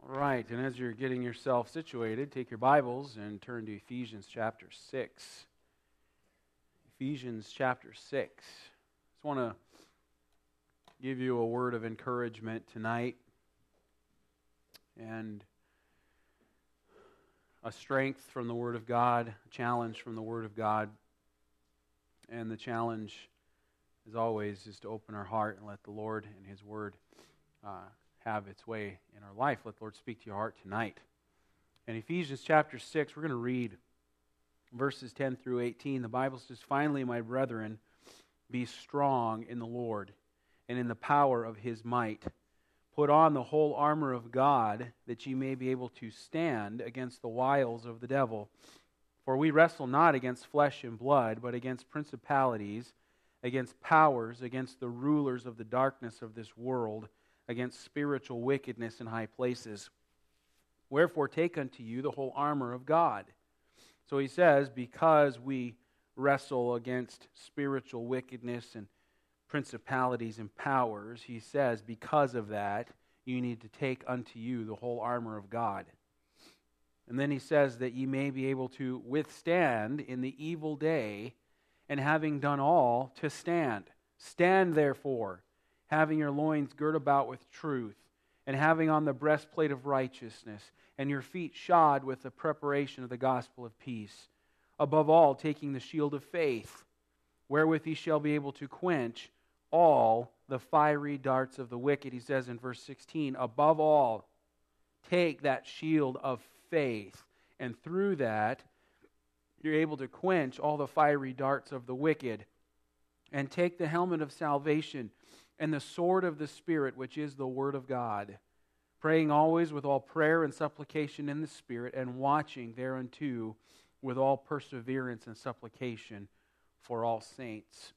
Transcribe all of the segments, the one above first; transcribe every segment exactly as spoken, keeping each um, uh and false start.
Right, and as you're getting yourself situated, take your Bibles and turn to Ephesians chapter six. Ephesians chapter six. Just want to give you a word of encouragement tonight and a strength from the Word of God, a challenge from the Word of God. And the challenge, as always, is to open our heart and let the Lord and His Word uh, have its way in our life. Let the Lord speak to your heart tonight. In Ephesians chapter six, we're going to read verses ten through eighteen. The Bible says, "Finally, my brethren, be strong in the Lord and in the power of His might. Put on the whole armor of God, that ye may be able to stand against the wiles of the devil. For we wrestle not against flesh and blood, but against principalities, against powers, against the rulers of the darkness of this world, against spiritual wickedness in high places. Wherefore take unto you the whole armor of God." So he says, because we wrestle against spiritual wickedness and principalities and powers, he says, because of that, you need to take unto you the whole armor of God. And then he says that ye may be able to withstand in the evil day, and having done all, to stand. Stand therefore, having your loins girt about with truth, and having on the breastplate of righteousness, and your feet shod with the preparation of the gospel of peace. Above all, taking the shield of faith, wherewith ye shall be able to quench all the fiery darts of the wicked. He says in verse sixteen, above all, take that shield of faith, and through that, you're able to quench all the fiery darts of the wicked. And take the helmet of salvation, and the sword of the Spirit, which is the Word of God, praying always with all prayer and supplication in the Spirit, and watching thereunto with all perseverance and supplication for all saints.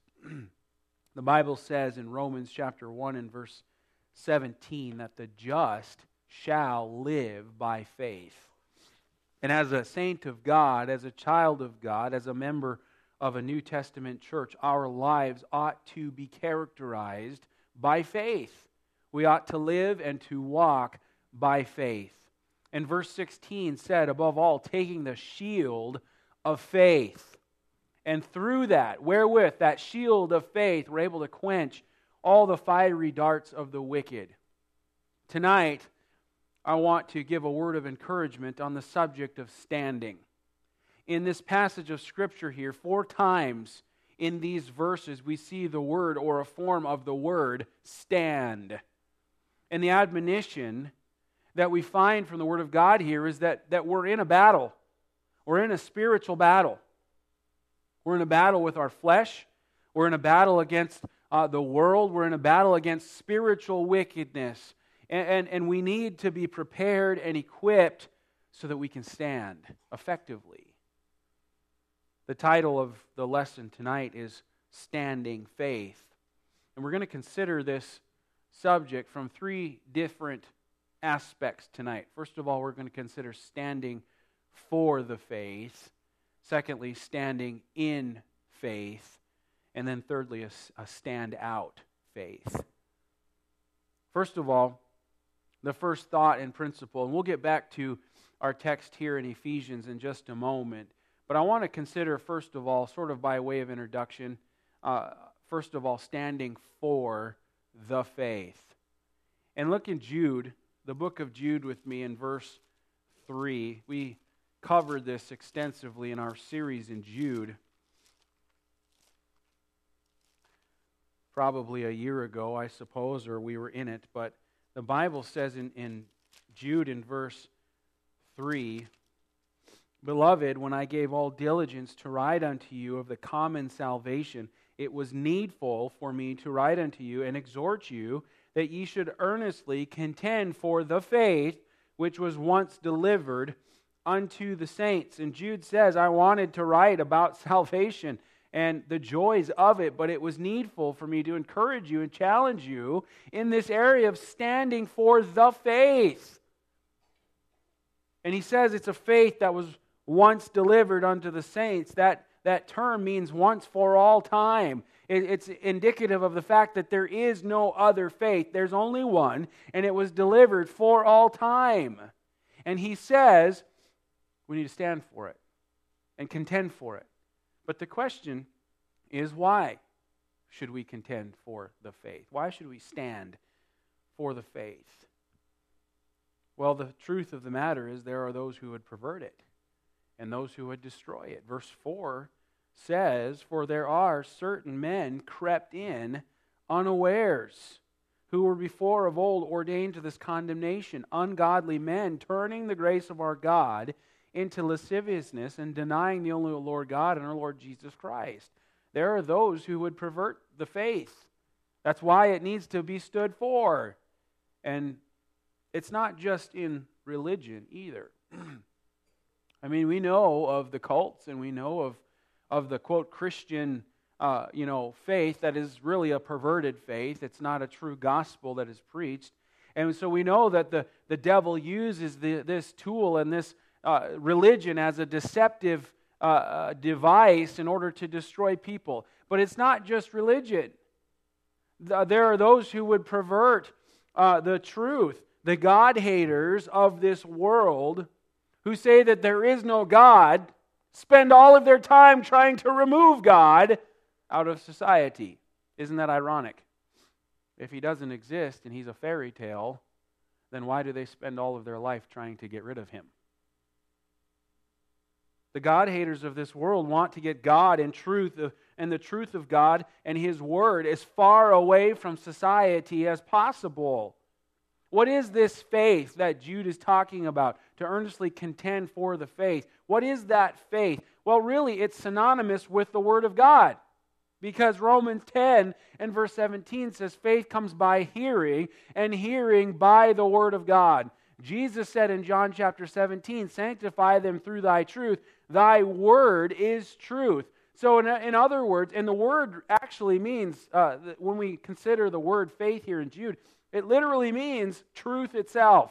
The Bible says in Romans chapter one and verse seventeen that the just shall live by faith. And as a saint of God, as a child of God, as a member of a New Testament church, our lives ought to be characterized by faith. We ought to live and to walk by faith. And verse sixteen said, above all, taking the shield of faith. And through that, wherewith that shield of faith, we're able to quench all the fiery darts of the wicked. Tonight, I want to give a word of encouragement on the subject of standing. In this passage of Scripture here, four times in these verses, we see the word or a form of the word stand. And the admonition that we find from the Word of God here is that, that we're in a battle. We're in a spiritual battle. We're in a battle with our flesh. We're in a battle against uh, the world. We're in a battle against spiritual wickedness. And, and, and we need to be prepared and equipped so that we can stand effectively. The title of the lesson tonight is Standing Faith. And we're going to consider this subject from three different aspects tonight. First of all, we're going to consider standing for the faith. Secondly, standing in faith. And then thirdly, a, a stand out faith. First of all, the first thought and principle, and we'll get back to our text here in Ephesians in just a moment. But I want to consider, first of all, sort of by way of introduction, uh, first of all, standing for the faith. And look in Jude, the book of Jude with me in verse three. We covered this extensively in our series in Jude probably a year ago, I suppose, or we were in it. But the Bible says in, in Jude in verse three, "Beloved, when I gave all diligence to write unto you of the common salvation, it was needful for me to write unto you and exhort you that ye should earnestly contend for the faith which was once delivered unto the saints." And Jude says, I wanted to write about salvation and the joys of it, but it was needful for me to encourage you and challenge you in this area of standing for the faith. And he says it's a faith that was once delivered unto the saints. That, that term means once for all time. It, it's indicative of the fact that there is no other faith. There's only one, and it was delivered for all time. And he says we need to stand for it and contend for it. But the question is, why should we contend for the faith? Why should we stand for the faith? Well, the truth of the matter is there are those who would pervert it and those who would destroy it. Verse four says, "For there are certain men crept in unawares, who were before of old ordained to this condemnation, ungodly men, turning the grace of our God into lasciviousness and denying the only Lord God and our Lord Jesus Christ." There are those who would pervert the faith. That's why it needs to be stood for. And it's not just in religion either. I mean, we know of the cults and we know of, of the, quote, Christian uh, you know, faith that is really a perverted faith. It's not a true gospel that is preached. And so we know that the, the devil uses the, this tool and this uh, religion as a deceptive uh, device in order to destroy people. But it's not just religion. There are those who would pervert uh, the truth. The God-haters of this world who say that there is no God spend all of their time trying to remove God out of society. Isn't that ironic? If He doesn't exist and He's a fairy tale, then why do they spend all of their life trying to get rid of Him? The God-haters of this world want to get God and truth and the truth of God and His Word as far away from society as possible. What is this faith that Jude is talking about? To earnestly contend for the faith. What is that faith? Well, really, it's synonymous with the Word of God. Because Romans ten and verse seventeen says, faith comes by hearing, and hearing by the Word of God. Jesus said in John chapter seventeen, sanctify them through thy truth. Thy word is truth. So in, in other words, and the word actually means, uh, when we consider the word faith here in Jude, it literally means truth itself.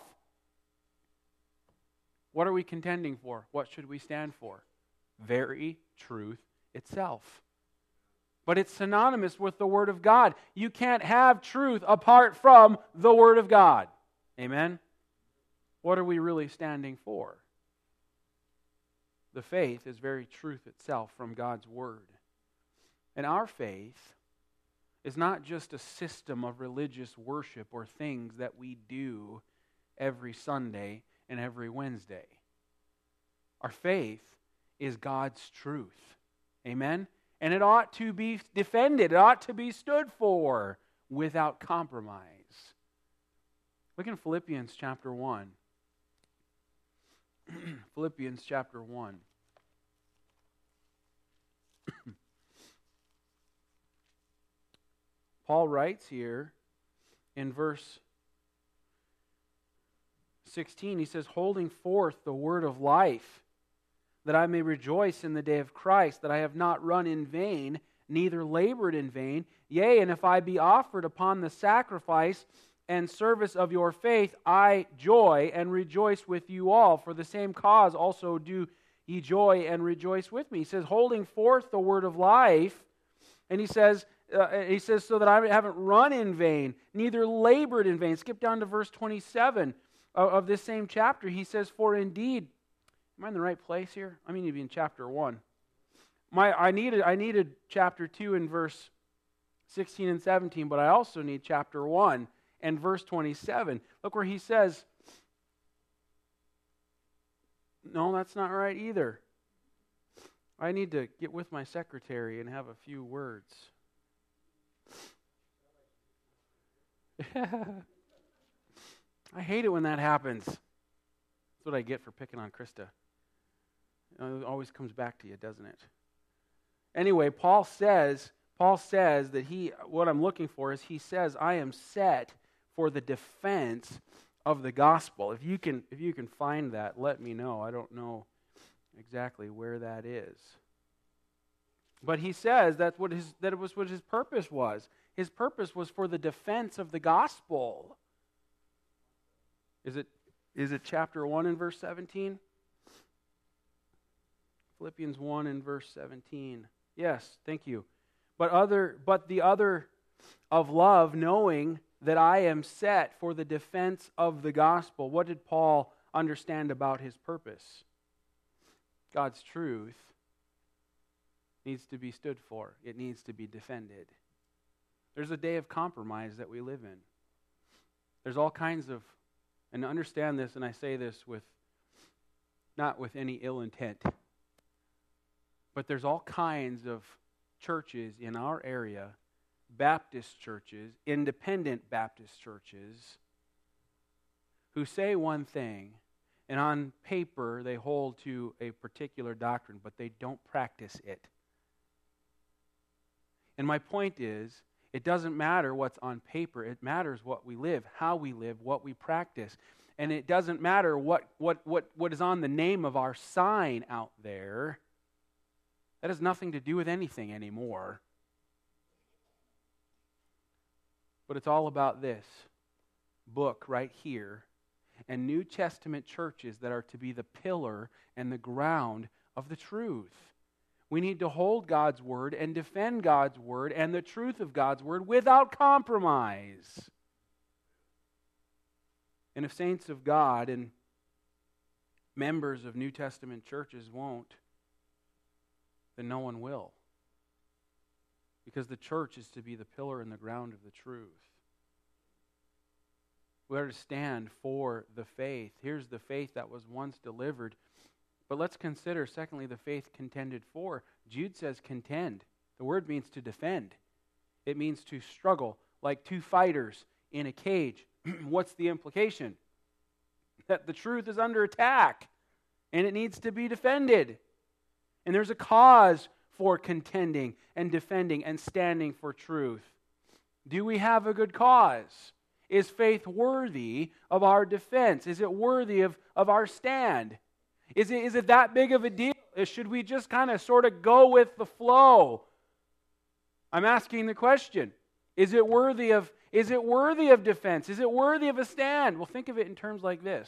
What are we contending for? What should we stand for? Very truth itself. But it's synonymous with the Word of God. You can't have truth apart from the Word of God. Amen? What are we really standing for? The faith is very truth itself from God's Word. And our faith is not just a system of religious worship or things that we do every Sunday and every Wednesday. Our faith is God's truth. Amen? And it ought to be defended. It ought to be stood for without compromise. Look in Philippians chapter one. Philippians chapter one. Paul writes here in verse sixteen, he says, holding forth the word of life, that I may rejoice in the day of Christ, that I have not run in vain, neither labored in vain. Yea, and if I be offered upon the sacrifice and service of your faith, I joy and rejoice with you all. For the same cause also do ye joy and rejoice with me. He says, holding forth the word of life, and he says, uh, he says, so that I haven't run in vain, neither labored in vain. Skip down to verse twenty-seven of, of this same chapter. He says, for indeed, am I in the right place here? I mean to be in chapter one. My, I needed, I needed chapter two and verse sixteen and seventeen, but I also need chapter one and verse twenty-seven. Look where he says, no, that's not right either. I need to get with my secretary and have a few words. I hate it when that happens. That's what I get for picking on Krista. It always comes back to you, doesn't it? Anyway, Paul says, Paul says that he, what I'm looking for is he says, I am set for the defense of the gospel. If you can, if you can find that, let me know. I don't know exactly where that is. But he says that's what his, that it was what his purpose was. His purpose was for the defense of the gospel. Is it, is it chapter one and verse seventeen? Philippians one and verse seventeen. Yes, thank you. but other but the other of love, knowing that I am set for the defense of the gospel. What did Paul understand about his purpose? God's truth needs to be stood for. It needs to be defended. There's a day of compromise that we live in. There's all kinds of, and understand this, and I say this with, not with any ill intent, but there's all kinds of churches in our area, Baptist churches, independent Baptist churches, who say one thing, and on paper they hold to a particular doctrine, but they don't practice it. And my point is, it doesn't matter what's on paper. It matters what we live, how we live, what we practice. And it doesn't matter what, what, what, what is on the name of our sign out there. That has nothing to do with anything anymore. But it's all about this book right here and New Testament churches that are to be the pillar and the ground of the truth. We need to hold God's word and defend God's word and the truth of God's word without compromise. And if saints of God and members of New Testament churches won't, then no one will. Because the church is to be the pillar and the ground of the truth. We are to stand for the faith. Here's the faith that was once delivered. But let's consider, secondly, the faith contended for. Jude says contend. The word means to defend. It means to struggle like two fighters in a cage. What's the implication? That the truth is under attack and it needs to be defended. And there's a cause for contending and defending and standing for truth. Do we have a good cause? Is faith worthy of our defense? Is it worthy of, of our stand? Is it, is it that big of a deal? Should we just kind of sort of go with the flow? I'm asking the question. Is it worthy of, is it worthy of defense? Is it worthy of a stand? Well, think of it in terms like this.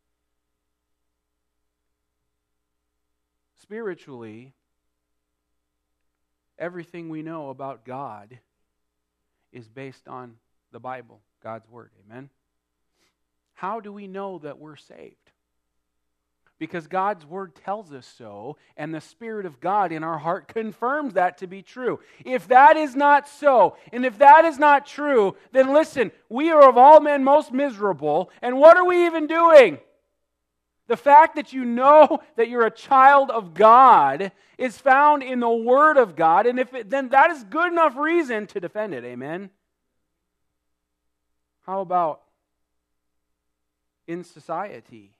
Spiritually, everything we know about God is based on the Bible, God's Word. Amen? How do we know that we're saved? Because God's Word tells us so, and the Spirit of God in our heart confirms that to be true. If that is not so, and if that is not true, then listen, we are of all men most miserable, and what are we even doing? The fact that you know that you're a child of God is found in the Word of God, and if it, then that is good enough reason to defend it. Amen? How about in society?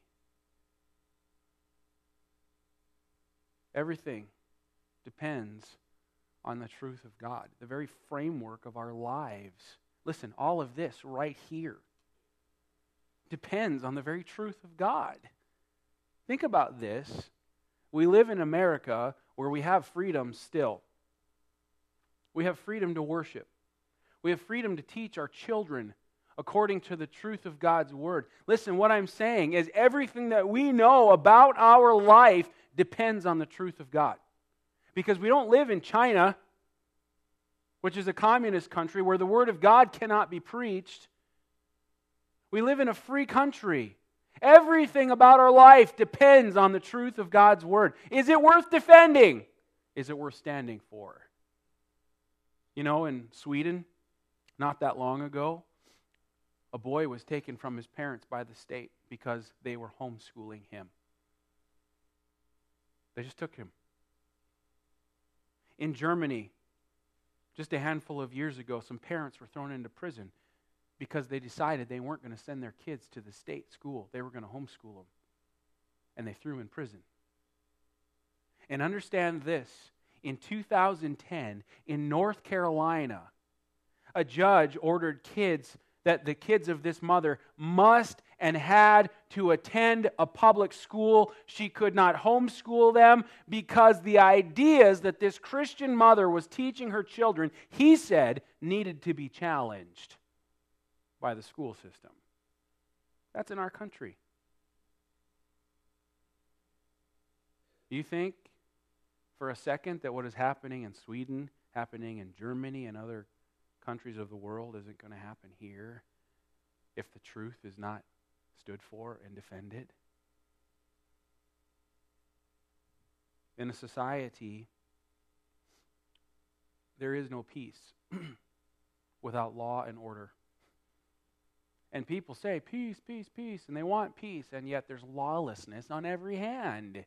Everything depends on the truth of God, the very framework of our lives. Listen, all of this right here depends on the very truth of God. Think about this. We live in America where we have freedom still. We have freedom to worship. We have freedom to teach our children according to the truth of God's Word. Listen, what I'm saying is everything that we know about our life depends on the truth of God. Because we don't live in China, which is a communist country where the Word of God cannot be preached. We live in a free country. Everything about our life depends on the truth of God's Word. Is it worth defending? Is it worth standing for? You know, in Sweden, not that long ago, a boy was taken from his parents by the state because they were homeschooling him. They just took him. In Germany, just a handful of years ago, some parents were thrown into prison because they decided they weren't going to send their kids to the state school. They were going to homeschool them. And they threw them in prison. And understand this, in two thousand ten, in North Carolina, a judge ordered kids that the kids of this mother must and had to attend a public school. She could not homeschool them because the ideas that this Christian mother was teaching her children, he said, needed to be challenged by the school system. That's in our country. Do you think for a second that what is happening in Sweden happening in Germany and other countries of the world isn't going to happen here if the truth is not stood for and defended. In a society, there is no peace without law and order. And people say, peace, peace, peace, and they want peace, and yet there's lawlessness on every hand.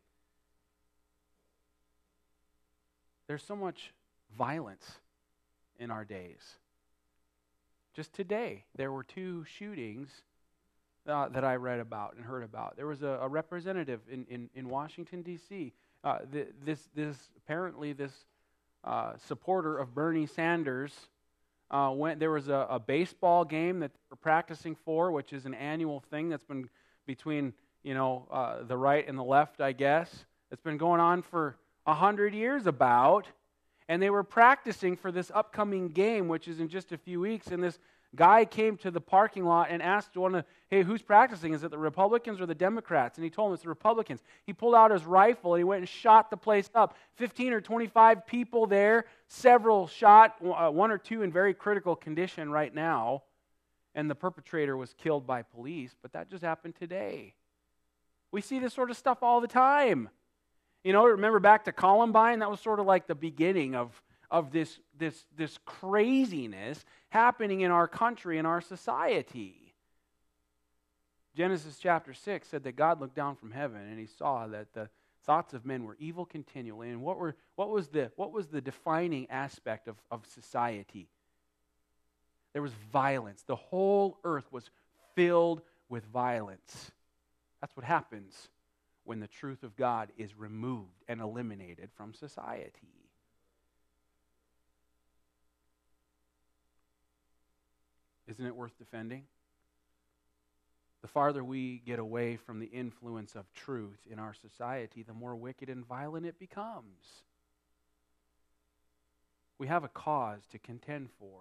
There's so much violence in our days. Just today, there were two shootings uh, that I read about and heard about. There was a, a representative in, in, in Washington, D C Uh, th- this, this apparently this uh, supporter of Bernie Sanders uh, went. There was a, a baseball game that they were practicing for, which is an annual thing that's been between you know uh, the right and the left, I guess. It's been going on for a hundred years about. And they were practicing for this upcoming game, which is in just a few weeks. And this guy came to the parking lot and asked one of, hey, who's practicing? Is it the Republicans or the Democrats? And he told him it's the Republicans. He pulled out his rifle and he went and shot the place up. fifteen or twenty-five people there, several shot, uh, one or two in very critical condition right now. And the perpetrator was killed by police. But that just happened today. We see this sort of stuff all the time. You know, remember back to Columbine? That was sort of like the beginning of, of this, this, this craziness happening in our country, in our society. Genesis chapter six said that God looked down from heaven and he saw that the thoughts of men were evil continually. And what were what was the what was the defining aspect of, of society? There was violence. The whole earth was filled with violence. That's what happens when the truth of God is removed and eliminated from society. Isn't it worth defending? The farther we get away from the influence of truth in our society, the more wicked and violent it becomes. We have a cause to contend for.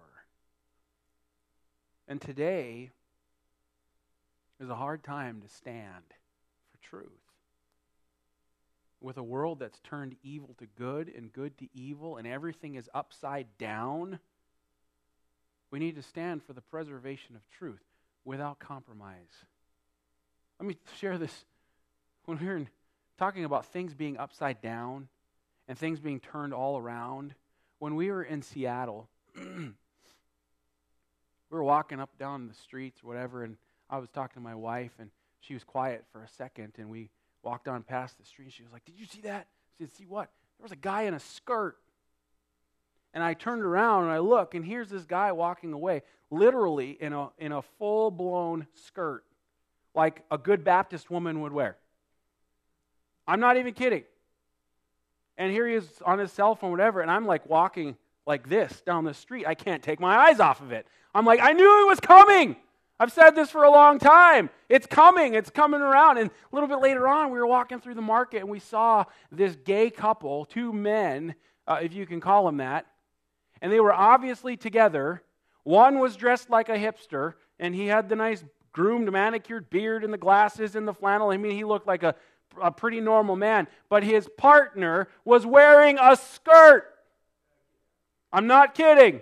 And today is a hard time to stand for truth. With a world that's turned evil to good and good to evil and everything is upside down, we need to stand for the preservation of truth without compromise. Let me share this. When we were talking about things being upside down and things being turned all around, when we were in Seattle, we were walking up down the streets or whatever, and I was talking to my wife, and she was quiet for a second, and we walked on past the street. She was like, did you see that? I said, see what? There was a guy in a skirt. And I turned around and I look, and here's this guy walking away, literally in a in a full-blown skirt, like a good Baptist woman would wear. I'm not even kidding. And here he is on his cell phone, whatever, and I'm like walking like this down the street. I can't take my eyes off of it. I'm like, I knew it was coming. I've said this for a long time. It's coming. It's coming around. And a little bit later on, we were walking through the market, and we saw this gay couple, two men, uh, if you can call them that, and they were obviously together. One was dressed like a hipster, and he had the nice groomed, manicured beard and the glasses and the flannel. I mean, he looked like a, a pretty normal man. But his partner was wearing a skirt. I'm not kidding.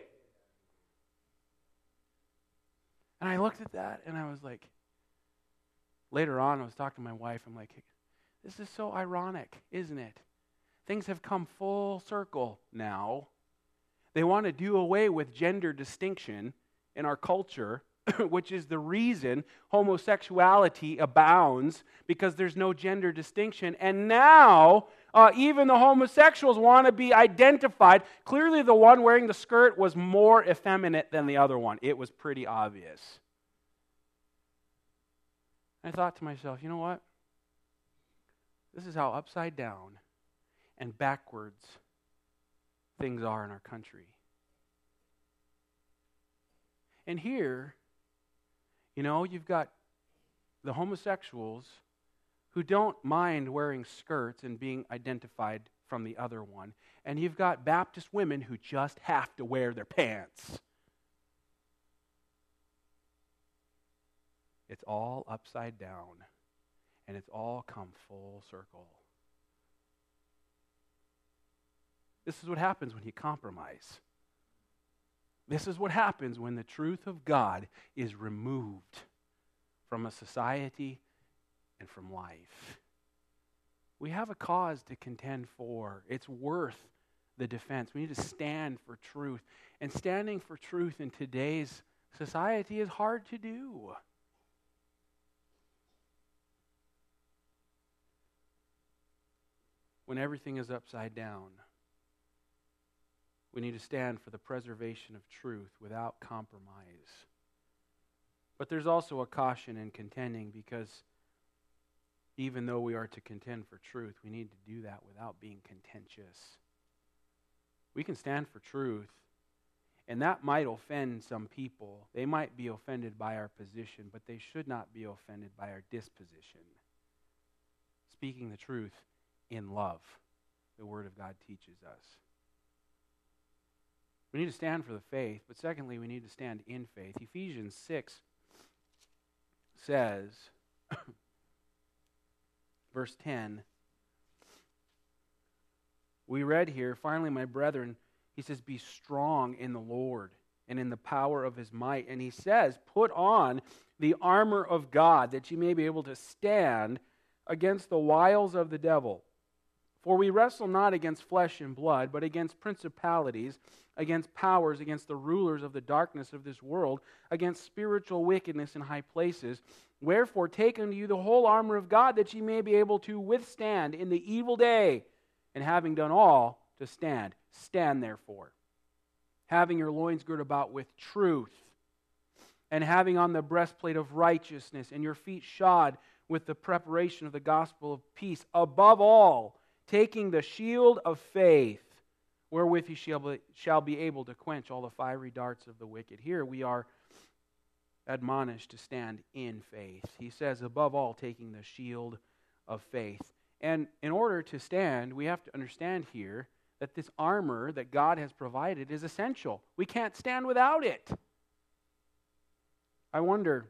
And I looked at that, and I was like, later on, I was talking to my wife. I'm like, this is so ironic, isn't it? Things have come full circle now. They want to do away with gender distinction in our culture, which is the reason homosexuality abounds, because there's no gender distinction. And now, uh, even the homosexuals want to be identified. Clearly, the one wearing the skirt was more effeminate than the other one. It was pretty obvious. I thought to myself, you know what? This is how upside down and backwards things are in our country. And here, you know, you've got the homosexuals who don't mind wearing skirts and being identified from the other one. And you've got Baptist women who just have to wear their pants. It's all upside down, and it's all come full circle. This is what happens when you compromise. This is what happens when the truth of God is removed from a society and from life. We have a cause to contend for. It's worth the defense. We need to stand for truth. And standing for truth in today's society is hard to do. When everything is upside down, we need to stand for the preservation of truth without compromise. But there's also a caution in contending, because even though we are to contend for truth, we need to do that without being contentious. We can stand for truth, and that might offend some people. They might be offended by our position, but they should not be offended by our disposition. Speaking the truth in love, the Word of God teaches us. We need to stand for the faith, but secondly, we need to stand in faith. Ephesians six says, verse ten, we read here, finally, my brethren, he says, be strong in the Lord and in the power of his might. And he says, put on the armor of God, that you may be able to stand against the wiles of the devil. For we wrestle not against flesh and blood, but against principalities, against powers, against the rulers of the darkness of this world, against spiritual wickedness in high places. Wherefore take unto you the whole armor of God, that ye may be able to withstand in the evil day, and having done all, to stand. Stand therefore, having your loins girt about with truth, and having on the breastplate of righteousness, and your feet shod with the preparation of the gospel of peace. Above all, taking the shield of faith, wherewith you shall be, shall be able to quench all the fiery darts of the wicked. Here we are admonished to stand in faith. He says, above all, taking the shield of faith. And in order to stand, we have to understand here that this armor that God has provided is essential. We can't stand without it. I wonder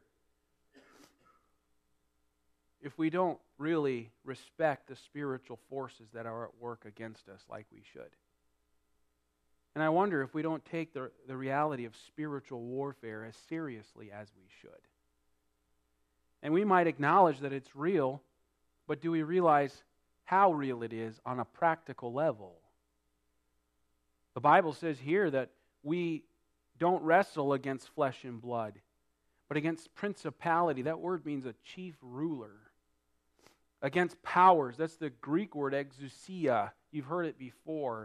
if we don't really respect the spiritual forces that are at work against us like we should. And I wonder if we don't take the, the reality of spiritual warfare as seriously as we should. And we might acknowledge that it's real, but do we realize how real it is on a practical level? The Bible says here that we don't wrestle against flesh and blood, but against principality. That word means a chief ruler. Against powers. That's the Greek word exousia. You've heard it before.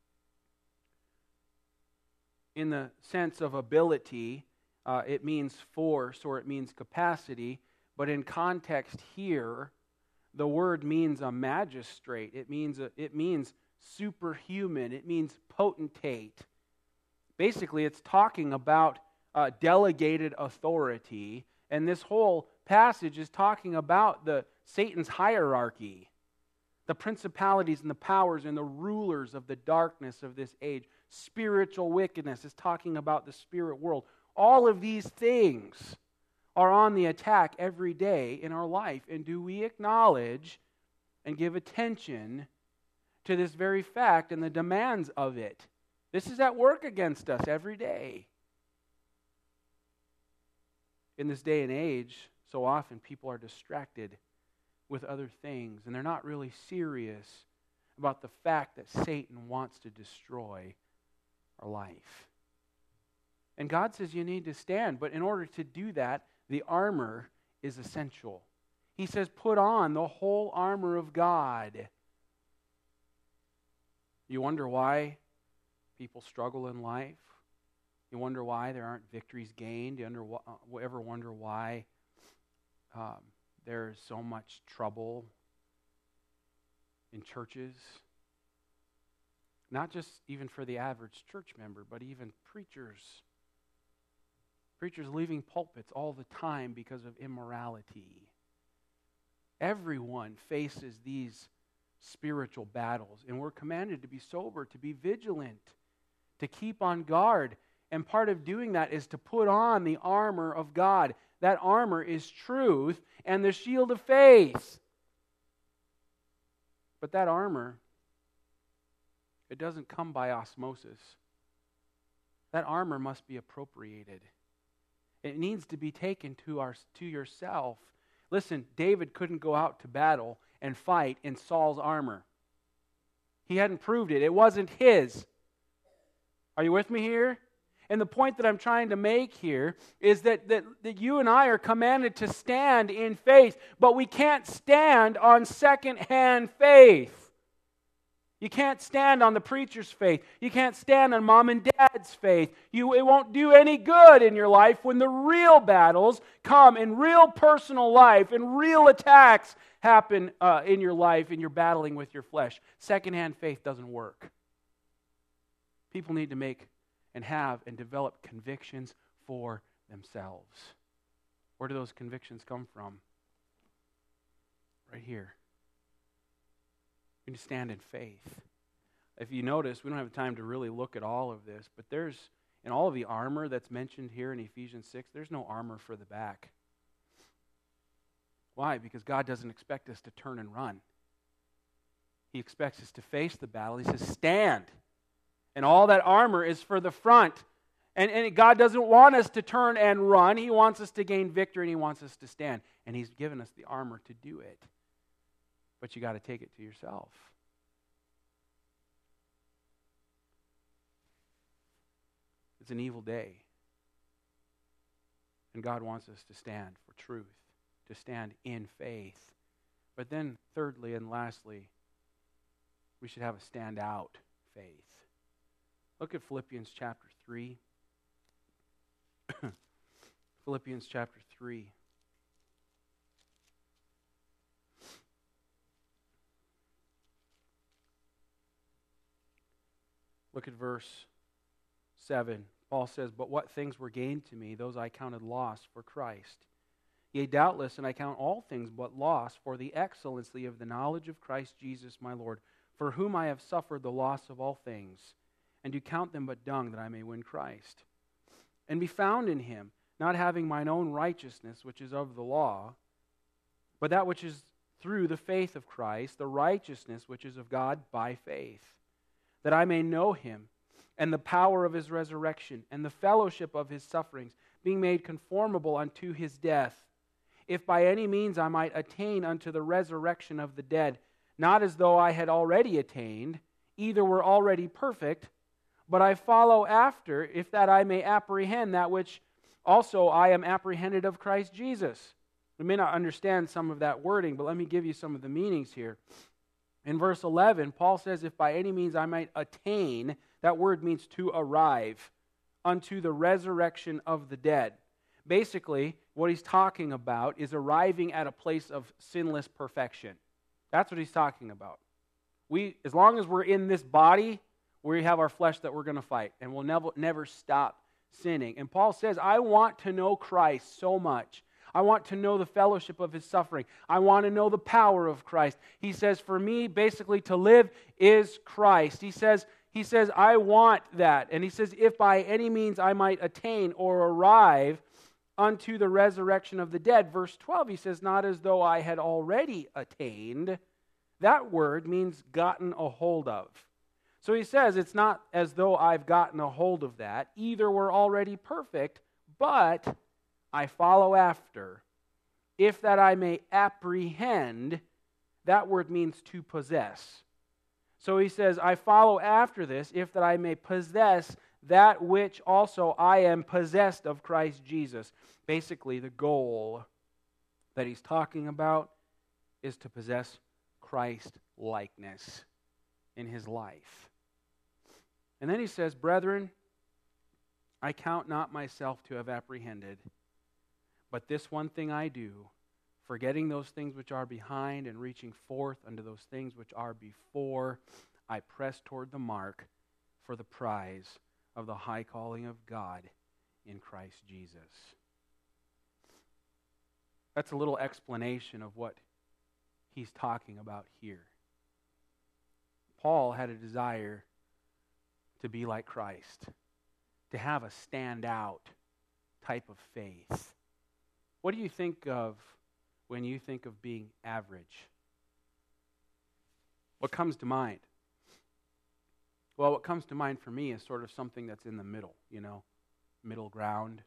In the sense of ability, uh, it means force or it means capacity. But in context here, the word means a magistrate. It means a, it means superhuman. It means potentate. Basically, it's talking about uh, delegated authority. And this whole passage is talking about the Satan's hierarchy, the principalities and the powers and the rulers of the darkness of this age. Spiritual wickedness is talking about the spirit world. All of these things are on the attack every day in our life. And do we acknowledge and give attention to this very fact and the demands of it? This is at work against us every day. In this day and age, so often people are distracted with other things, and they're not really serious about the fact that Satan wants to destroy our life. And God says you need to stand, but in order to do that, the armor is essential. He says, put on the whole armor of God. You wonder why people struggle in life? You wonder why there aren't victories gained? You under, uh, ever wonder why um, there's so much trouble in churches? Not just even for the average church member, but even preachers. Preachers leaving pulpits all the time because of immorality. Everyone faces these spiritual battles, and we're commanded to be sober, to be vigilant, to keep on guard. And part of doing that is to put on the armor of God. That armor is truth and the shield of faith. But that armor It doesn't come by osmosis. That armor must be appropriated. It needs to be taken to our to yourself. Listen, David couldn't go out to battle and fight in Saul's armor. He hadn't proved it. It wasn't his. Are you with me here? And the point that I'm trying to make here is that, that, that you and I are commanded to stand in faith, but we can't stand on second-hand faith. You can't stand on the preacher's faith. You can't stand on mom and dad's faith. You, it won't do any good in your life when the real battles come in real personal life and real attacks happen uh, in your life and you're battling with your flesh. Second-hand faith doesn't work. People need to make and have and develop convictions for themselves. Where do those convictions come from? Right here. We need to stand in faith. If you notice, we don't have time to really look at all of this, but there's, in all of the armor that's mentioned here in Ephesians six, there's no armor for the back. Why? Because God doesn't expect us to turn and run. He expects us to face the battle. He says, stand. And all that armor is for the front. And, and God doesn't want us to turn and run. He wants us to gain victory and He wants us to stand. And He's given us the armor to do it. But you got to take it to yourself. It's an evil day. And God wants us to stand for truth, to stand in faith. But then thirdly and lastly, we should have a stand out faith. Look at Philippians chapter three. Philippians chapter three. Look at verse seven. Paul says, "But what things were gained to me, those I counted loss for Christ. Yea, doubtless, and I count all things but loss for the excellency of the knowledge of Christ Jesus my Lord, for whom I have suffered the loss of all things, and do count them but dung, that I may win Christ, and be found in Him, not having mine own righteousness, which is of the law, but that which is through the faith of Christ, the righteousness which is of God by faith, that I may know Him, and the power of His resurrection, and the fellowship of His sufferings, being made conformable unto His death, if by any means I might attain unto the resurrection of the dead, not as though I had already attained, either were already perfect, but I follow after, if that I may apprehend that which also I am apprehended of Christ Jesus." We may not understand some of that wording, but let me give you some of the meanings here. In verse eleven, Paul says, "If by any means I might attain," that word means to arrive, "unto the resurrection of the dead." Basically, what he's talking about is arriving at a place of sinless perfection. That's what he's talking about. We, as long as we're in this body, we have our flesh that we're going to fight, and we'll never, never stop sinning. And Paul says, I want to know Christ so much. I want to know the fellowship of His suffering. I want to know the power of Christ. He says, for me, basically, to live is Christ. He says, he says, I want that. And he says, if by any means I might attain or arrive unto the resurrection of the dead. Verse twelve, he says, not as though I had already attained. That word means gotten a hold of. So he says, it's not as though I've gotten a hold of that. Either we're already perfect, but I follow after, if that I may apprehend. That word means to possess. So he says, I follow after this, if that I may possess that which also I am possessed of Christ Jesus. Basically, the goal that he's talking about is to possess Christ-likeness in his life. And then he says, brethren, I count not myself to have apprehended, but this one thing I do, forgetting those things which are behind and reaching forth unto those things which are before, I press toward the mark for the prize of the high calling of God in Christ Jesus. That's a little explanation of what he's talking about here. Paul had a desire to be like Christ, to have a standout type of faith. What do you think of when you think of being average? What comes to mind? Well, what comes to mind for me is sort of something that's in the middle, you know, middle ground.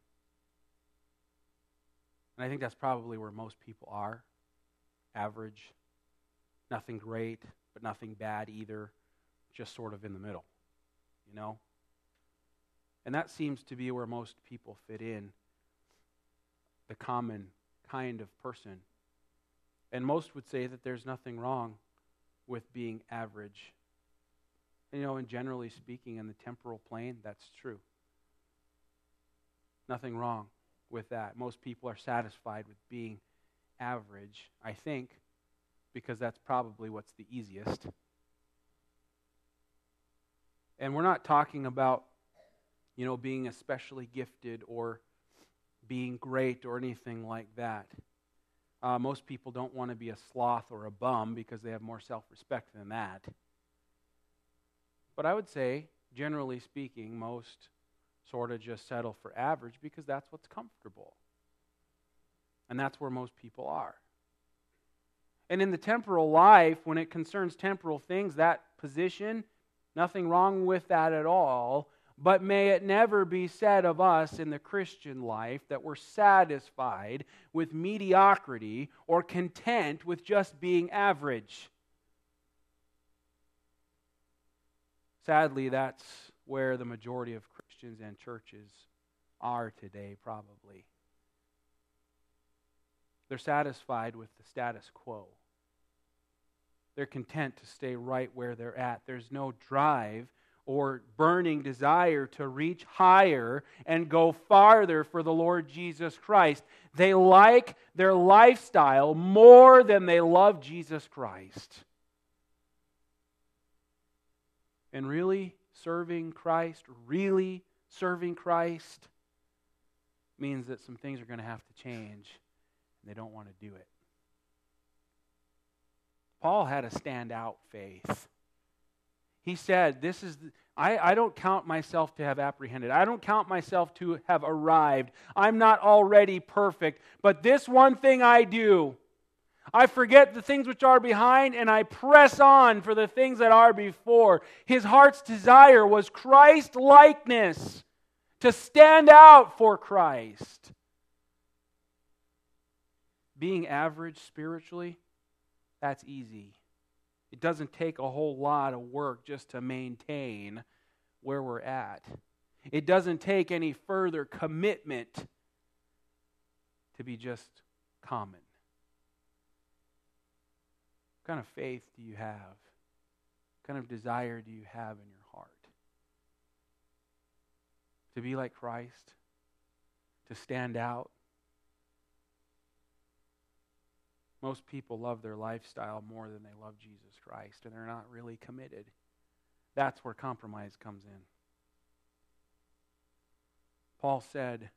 And I think that's probably where most people are. Average. Nothing great, but nothing bad either. Just sort of in the middle, you know? And that seems to be where most people fit in. The common kind of person. And most would say that there's nothing wrong with being average. And, you know, and generally speaking, in the temporal plane, that's true. Nothing wrong with that. Most people are satisfied with being average, I think, because that's probably what's the easiest. And we're not talking about, you know, being especially gifted or being great or anything like that. Uh, most people don't want to be a sloth or a bum because they have more self-respect than that. But I would say, generally speaking, most sort of just settle for average because that's what's comfortable. And that's where most people are. And in the temporal life, when it concerns temporal things, that position, nothing wrong with that at all. But may it never be said of us in the Christian life that we're satisfied with mediocrity or content with just being average. Sadly, that's where the majority of Christians and churches are today, probably. They're satisfied with the status quo. They're content to stay right where they're at. There's no drive or burning desire to reach higher and go farther for the Lord Jesus Christ. They like their lifestyle more than they love Jesus Christ. And really serving Christ, really serving Christ, means that some things are going to have to change, and they don't want to do it. Paul had a standout faith. He said, "This is the, I, I don't count myself to have apprehended. I don't count myself to have arrived. I'm not already perfect. But this one thing I do, I forget the things which are behind, and I press on for the things that are before." His heart's desire was Christ-likeness, to stand out for Christ. Being average spiritually, that's easy. It doesn't take a whole lot of work just to maintain where we're at. It doesn't take any further commitment to be just common. What kind of faith do you have? What kind of desire do you have in your heart? To be like Christ? To stand out? Most people love their lifestyle more than they love Jesus Christ, and they're not really committed. That's where compromise comes in. Paul said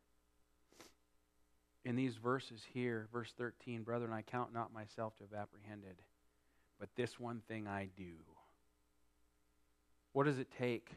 in these verses here, verse thirteen, "Brethren, I count not myself to have apprehended, but this one thing I do." What does it take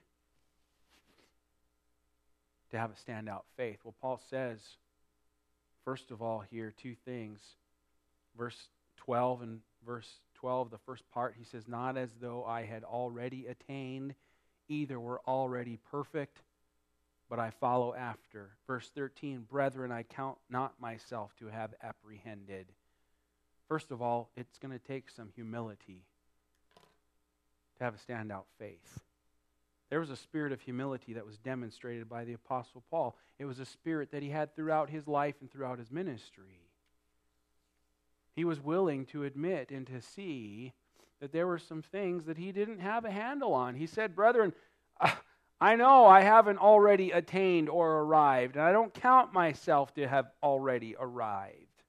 to have a standout faith? Well, Paul says, first of all here, two things. Verse twelve and verse twelve, the first part, he says, "Not as though I had already attained, either were already perfect, but I follow after." Verse thirteen, "Brethren, I count not myself to have apprehended." First of all, it's going to take some humility to have a standout faith. There was a spirit of humility that was demonstrated by the Apostle Paul. It was a spirit that he had throughout his life and throughout his ministry. He was willing to admit and to see that there were some things that he didn't have a handle on. He said, "Brethren, I know I haven't already attained or arrived, and I don't count myself to have already arrived."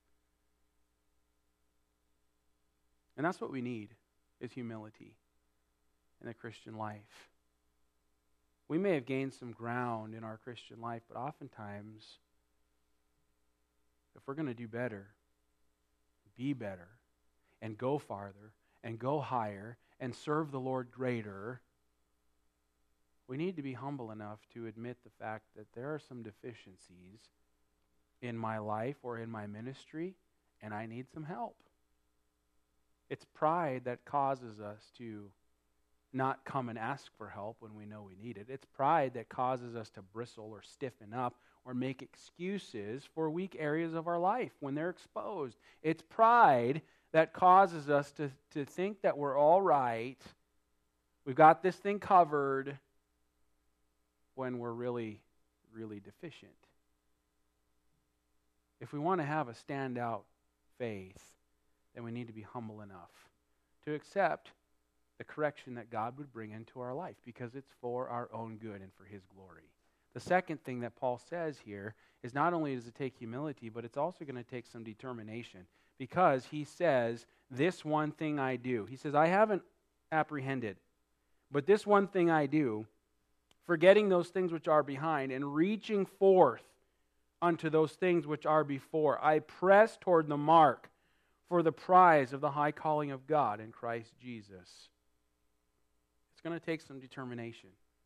And that's what we need, is humility in the Christian life. We may have gained some ground in our Christian life, but oftentimes, if we're going to do better, be better, and go farther, and go higher, and serve the Lord greater, we need to be humble enough to admit the fact that there are some deficiencies in my life or in my ministry, and I need some help. It's pride that causes us to not come and ask for help when we know we need it. It's pride that causes us to bristle or stiffen up or make excuses for weak areas of our life when they're exposed. It's pride that causes us to, to think that we're all right, we've got this thing covered, when we're really, really deficient. If we want to have a standout faith, then we need to be humble enough to accept the correction that God would bring into our life, because it's for our own good and for His glory. The second thing that Paul says here is not only does it take humility, but it's also going to take some determination, because he says, this one thing I do. He says, I haven't apprehended, but this one thing I do, forgetting those things which are behind and reaching forth unto those things which are before, I press toward the mark for the prize of the high calling of God in Christ Jesus. It's going to take some determination.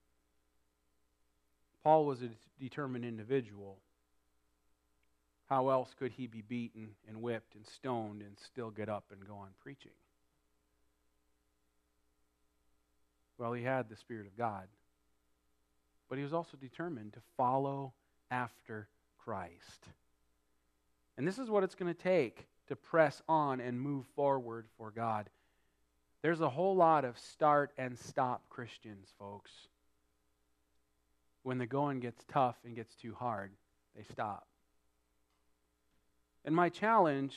Paul was a determined individual. How else could he be beaten and whipped and stoned and still get up and go on preaching? Well, he had the Spirit of God. But he was also determined to follow after Christ. And this is what it's going to take to press on and move forward for God. There's a whole lot of start and stop Christians, folks. When the going gets tough and gets too hard, they stop. And my challenge,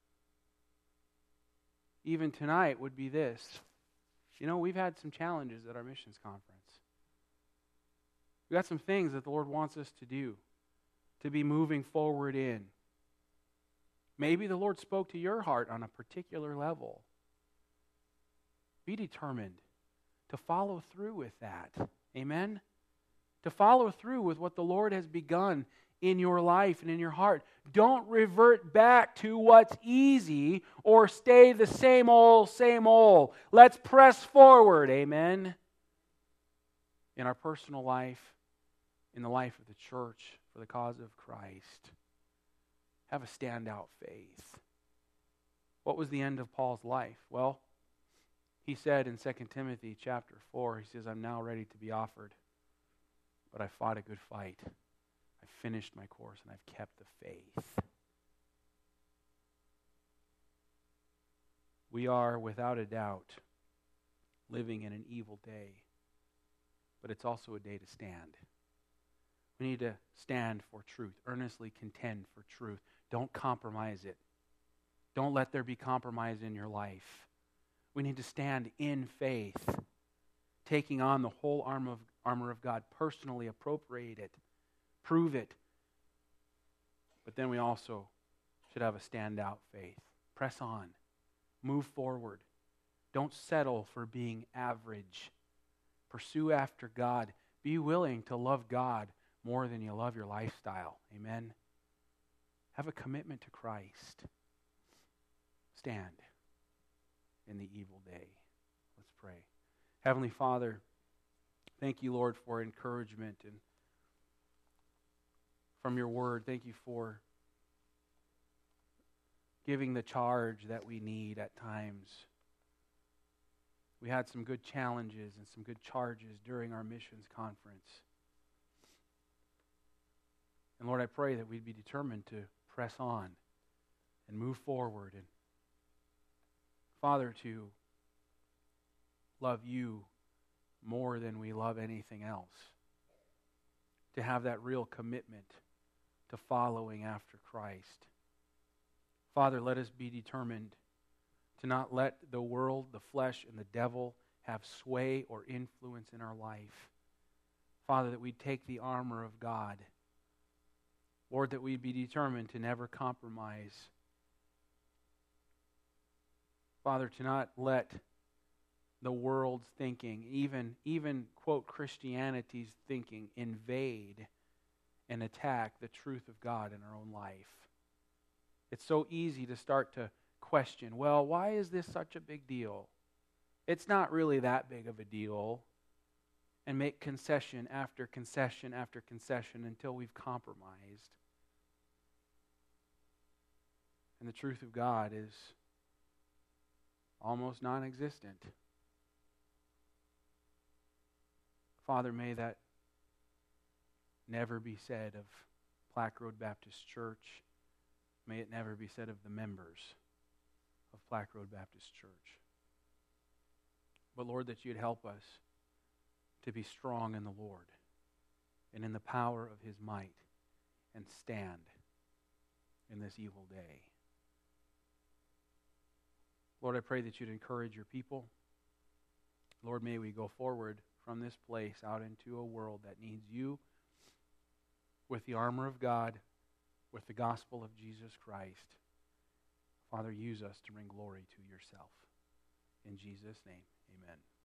even tonight, would be this. You know, we've had some challenges at our missions conference. We've got some things that the Lord wants us to do, to be moving forward in. Maybe the Lord spoke to your heart on a particular level. Be determined to follow through with that. Amen? To follow through with what the Lord has begun in your life and in your heart. Don't revert back to what's easy or stay the same old, same old. Let's press forward. Amen? In our personal life, in the life of the church, for the cause of Christ. Have a standout faith. What was the end of Paul's life? Well, he said in Second Timothy chapter four, he says, I'm now ready to be offered, but I fought a good fight. I finished my course and I've kept the faith. We are, without a doubt, living in an evil day, but it's also a day to stand. We need to stand for truth, earnestly contend for truth. Don't compromise it. Don't let there be compromise in your life. We need to stand in faith, taking on the whole armor of, armor of God, personally appropriate it, prove it. But then we also should have a standout faith. Press on. Move forward. Don't settle for being average. Pursue after God. Be willing to love God more than you love your lifestyle. Amen? Have a commitment to Christ. Stand in the evil day. Let's pray. Heavenly Father, thank you, Lord, for encouragement and from your word. Thank you for giving the charge that we need at times. We had some good challenges and some good charges during our missions conference. And Lord, I pray that we'd be determined to press on and move forward. And Father, to love you more than we love anything else. To have that real commitment to following after Christ. Father, let us be determined to not let the world, the flesh, and the devil have sway or influence in our life. Father, that we take the armor of God. Lord, that we'd be determined to never compromise. Father, to not let the world's thinking, even, even quote, Christianity's thinking, invade and attack the truth of God in our own life. It's so easy to start to question, well, why is this such a big deal? It's not really that big of a deal. And make concession after concession after concession until we've compromised. And the truth of God is almost non-existent. Father, may that never be said of Plaque Road Baptist Church. May it never be said of the members of Plaque Road Baptist Church. But Lord, that you'd help us to be strong in the Lord and in the power of His might and stand in this evil day. Lord, I pray that you'd encourage your people. Lord, may we go forward from this place out into a world that needs you with the armor of God, with the gospel of Jesus Christ. Father, use us to bring glory to yourself. In Jesus' name, amen.